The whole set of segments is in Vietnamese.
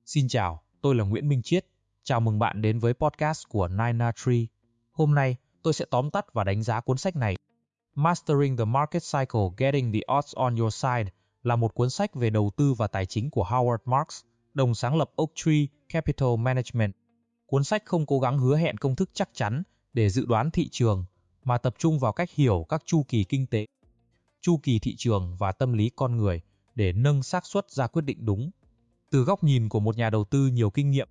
Xin chào, tôi là Nguyễn Minh Chiết. Chào mừng bạn đến với podcast của Nina Tree. Hôm nay, tôi sẽ tóm tắt và đánh giá cuốn sách này. Mastering the Market Cycle, Getting the Odds on Your Side là một cuốn sách về đầu tư và tài chính của Howard Marks, đồng sáng lập Oaktree Capital Management. Cuốn sách không cố gắng hứa hẹn công thức chắc chắn để dự đoán thị trường, mà tập trung vào cách hiểu các chu kỳ kinh tế, chu kỳ thị trường và tâm lý con người để nâng xác suất ra quyết định đúng. Từ góc nhìn của một nhà đầu tư nhiều kinh nghiệm,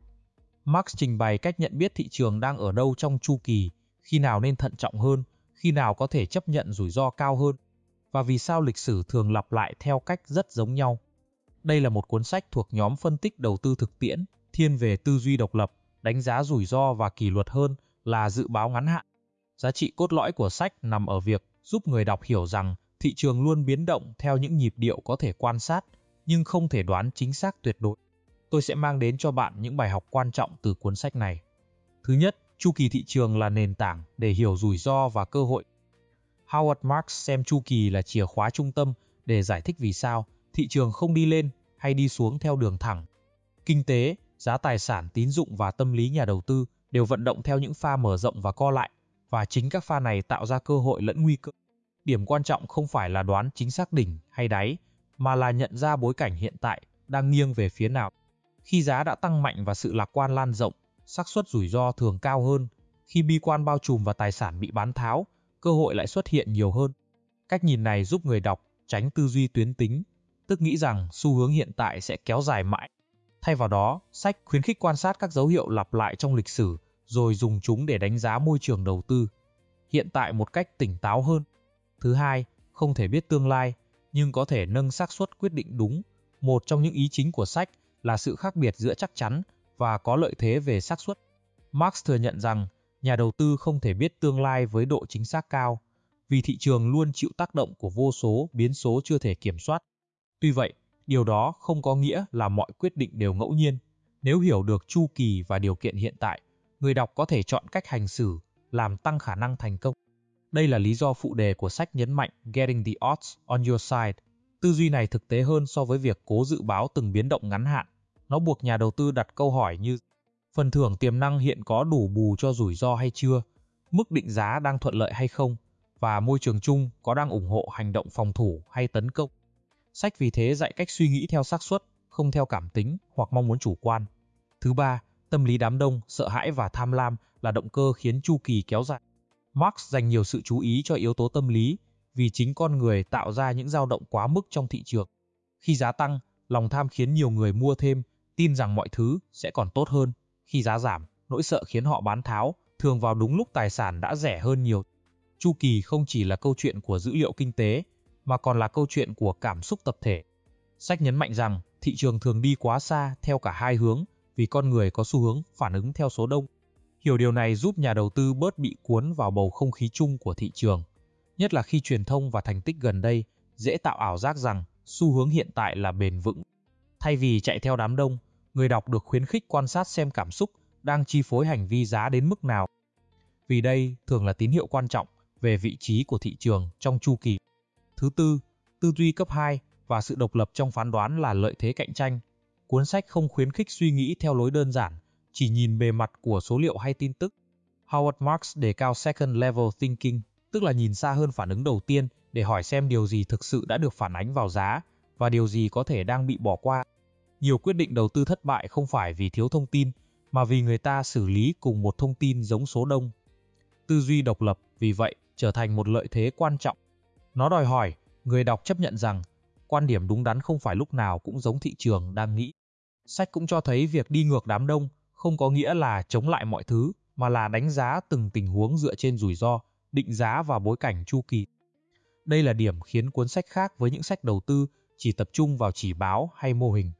Marx trình bày cách nhận biết thị trường đang ở đâu trong chu kỳ, khi nào nên thận trọng hơn, khi nào có thể chấp nhận rủi ro cao hơn, và vì sao lịch sử thường lặp lại theo cách rất giống nhau. Đây là một cuốn sách thuộc nhóm phân tích đầu tư thực tiễn, thiên về tư duy độc lập, đánh giá rủi ro và kỷ luật hơn là dự báo ngắn hạn. Giá trị cốt lõi của sách nằm ở việc giúp người đọc hiểu rằng thị trường luôn biến động theo những nhịp điệu có thể quan sát, nhưng không thể đoán chính xác tuyệt đối. Tôi sẽ mang đến cho bạn những bài học quan trọng từ cuốn sách này. Thứ nhất, chu kỳ thị trường là nền tảng để hiểu rủi ro và cơ hội. Howard Marks xem chu kỳ là chìa khóa trung tâm để giải thích vì sao thị trường không đi lên hay đi xuống theo đường thẳng. Kinh tế, giá tài sản, tín dụng và tâm lý nhà đầu tư đều vận động theo những pha mở rộng và co lại, và chính các pha này tạo ra cơ hội lẫn nguy cơ. Điểm quan trọng không phải là đoán chính xác đỉnh hay đáy, mà là nhận ra bối cảnh hiện tại đang nghiêng về phía nào. Khi giá đã tăng mạnh và sự lạc quan lan rộng, xác suất rủi ro thường cao hơn. Khi bi quan bao trùm và tài sản bị bán tháo, cơ hội lại xuất hiện nhiều hơn. Cách nhìn này giúp người đọc tránh tư duy tuyến tính, tức nghĩ rằng xu hướng hiện tại sẽ kéo dài mãi. Thay vào đó, sách khuyến khích quan sát các dấu hiệu lặp lại trong lịch sử, rồi dùng chúng để đánh giá môi trường đầu tư hiện tại một cách tỉnh táo hơn. Thứ hai, không thể biết tương lai, nhưng có thể nâng xác suất quyết định đúng. Một trong những ý chính của sách là sự khác biệt giữa chắc chắn và có lợi thế về xác suất. Marx thừa nhận rằng nhà đầu tư không thể biết tương lai với độ chính xác cao, vì thị trường luôn chịu tác động của vô số biến số chưa thể kiểm soát. Tuy vậy, điều đó không có nghĩa là mọi quyết định đều ngẫu nhiên. Nếu hiểu được chu kỳ và điều kiện hiện tại, người đọc có thể chọn cách hành xử làm tăng khả năng thành công. Đây là lý do phụ đề của sách nhấn mạnh Getting the Odds on Your Side. Tư duy này thực tế hơn so với việc cố dự báo từng biến động ngắn hạn. Nó buộc nhà đầu tư đặt câu hỏi như: phần thưởng tiềm năng hiện có đủ bù cho rủi ro hay chưa? Mức định giá đang thuận lợi hay không? Và môi trường chung có đang ủng hộ hành động phòng thủ hay tấn công? Sách vì thế dạy cách suy nghĩ theo xác suất, không theo cảm tính hoặc mong muốn chủ quan. Thứ ba, tâm lý đám đông, sợ hãi và tham lam là động cơ khiến chu kỳ kéo dài. Marx dành nhiều sự chú ý cho yếu tố tâm lý, vì chính con người tạo ra những dao động quá mức trong thị trường. Khi giá tăng, lòng tham khiến nhiều người mua thêm, tin rằng mọi thứ sẽ còn tốt hơn. Khi giá giảm, nỗi sợ khiến họ bán tháo, thường vào đúng lúc tài sản đã rẻ hơn nhiều. Chu kỳ không chỉ là câu chuyện của dữ liệu kinh tế, mà còn là câu chuyện của cảm xúc tập thể. Sách nhấn mạnh rằng thị trường thường đi quá xa theo cả hai hướng, vì con người có xu hướng phản ứng theo số đông. Hiểu điều này giúp nhà đầu tư bớt bị cuốn vào bầu không khí chung của thị trường, nhất là khi truyền thông và thành tích gần đây dễ tạo ảo giác rằng xu hướng hiện tại là bền vững. Thay vì chạy theo đám đông, người đọc được khuyến khích quan sát xem cảm xúc đang chi phối hành vi giá đến mức nào. Vì đây thường là tín hiệu quan trọng về vị trí của thị trường trong chu kỳ. Thứ tư, tư duy cấp 2 và sự độc lập trong phán đoán là lợi thế cạnh tranh. Cuốn sách không khuyến khích suy nghĩ theo lối đơn giản, chỉ nhìn bề mặt của số liệu hay tin tức. Howard Marks đề cao second level thinking, tức là nhìn xa hơn phản ứng đầu tiên để hỏi xem điều gì thực sự đã được phản ánh vào giá và điều gì có thể đang bị bỏ qua. Nhiều quyết định đầu tư thất bại không phải vì thiếu thông tin, mà vì người ta xử lý cùng một thông tin giống số đông. Tư duy độc lập, vì vậy, trở thành một lợi thế quan trọng. Nó đòi hỏi người đọc chấp nhận rằng quan điểm đúng đắn không phải lúc nào cũng giống thị trường đang nghĩ. Sách cũng cho thấy việc đi ngược đám đông không có nghĩa là chống lại mọi thứ, mà là đánh giá từng tình huống dựa trên rủi ro, định giá và bối cảnh chu kỳ. Đây là điểm khiến cuốn sách khác với những sách đầu tư chỉ tập trung vào chỉ báo hay mô hình.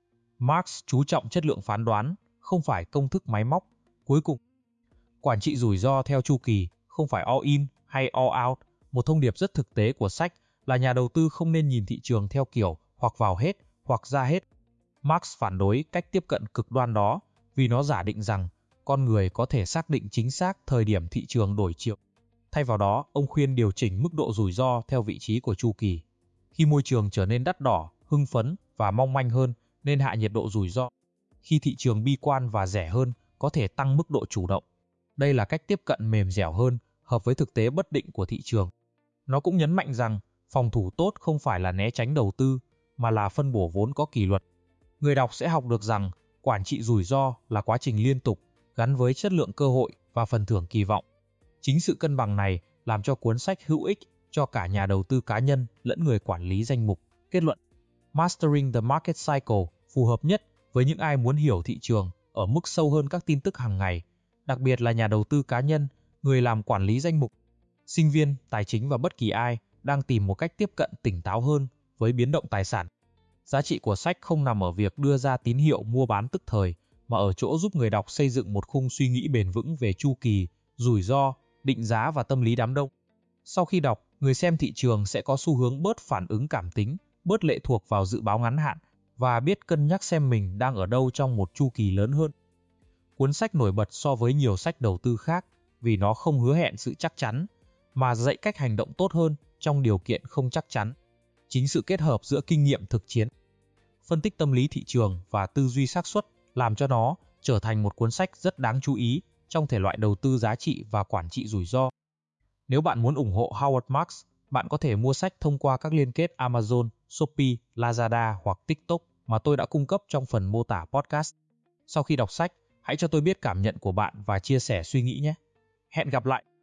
Marx chú trọng chất lượng phán đoán, không phải công thức máy móc. Cuối cùng, quản trị rủi ro theo chu kỳ, không phải all in hay all out. Một thông điệp rất thực tế của sách là nhà đầu tư không nên nhìn thị trường theo kiểu hoặc vào hết hoặc ra hết. Marx phản đối cách tiếp cận cực đoan đó, vì nó giả định rằng con người có thể xác định chính xác thời điểm thị trường đổi chiều. Thay vào đó, ông khuyên điều chỉnh mức độ rủi ro theo vị trí của chu kỳ. Khi môi trường trở nên đắt đỏ, hưng phấn và mong manh hơn, nên hạ nhiệt độ rủi ro. khi thị trường bi quan và rẻ hơn có thể tăng mức độ chủ động. Đây là cách tiếp cận mềm dẻo hơn, hợp với thực tế bất định của thị trường. Nó cũng nhấn mạnh rằng phòng thủ tốt không phải là né tránh đầu tư, mà là phân bổ vốn có kỷ luật. Người đọc sẽ học được rằng quản trị rủi ro là quá trình liên tục, gắn với chất lượng cơ hội và phần thưởng kỳ vọng. Chính sự cân bằng này làm cho cuốn sách hữu ích cho cả nhà đầu tư cá nhân lẫn người quản lý danh mục. Kết luận: Mastering the Market Cycle phù hợp nhất với những ai muốn hiểu thị trường ở mức sâu hơn các tin tức hàng ngày, đặc biệt là nhà đầu tư cá nhân, người làm quản lý danh mục, sinh viên, tài chính và bất kỳ ai đang tìm một cách tiếp cận tỉnh táo hơn với biến động tài sản. Giá trị của sách không nằm ở việc đưa ra tín hiệu mua bán tức thời, mà ở chỗ giúp người đọc xây dựng một khung suy nghĩ bền vững về chu kỳ, rủi ro, định giá và tâm lý đám đông. Sau khi đọc, người xem thị trường sẽ có xu hướng bớt phản ứng cảm tính, bớt lệ thuộc vào dự báo ngắn hạn và biết cân nhắc xem mình đang ở đâu trong một chu kỳ lớn hơn. Cuốn sách nổi bật so với nhiều sách đầu tư khác vì nó không hứa hẹn sự chắc chắn, mà dạy cách hành động tốt hơn trong điều kiện không chắc chắn. Chính sự kết hợp giữa kinh nghiệm thực chiến, phân tích tâm lý thị trường và tư duy xác suất làm cho nó trở thành một cuốn sách rất đáng chú ý trong thể loại đầu tư giá trị và quản trị rủi ro. Nếu bạn muốn ủng hộ Howard Marks, bạn có thể mua sách thông qua các liên kết Amazon, Shopee, Lazada hoặc TikTok mà tôi đã cung cấp trong phần mô tả podcast. Sau khi đọc sách, hãy cho tôi biết cảm nhận của bạn và chia sẻ suy nghĩ nhé. Hẹn gặp lại!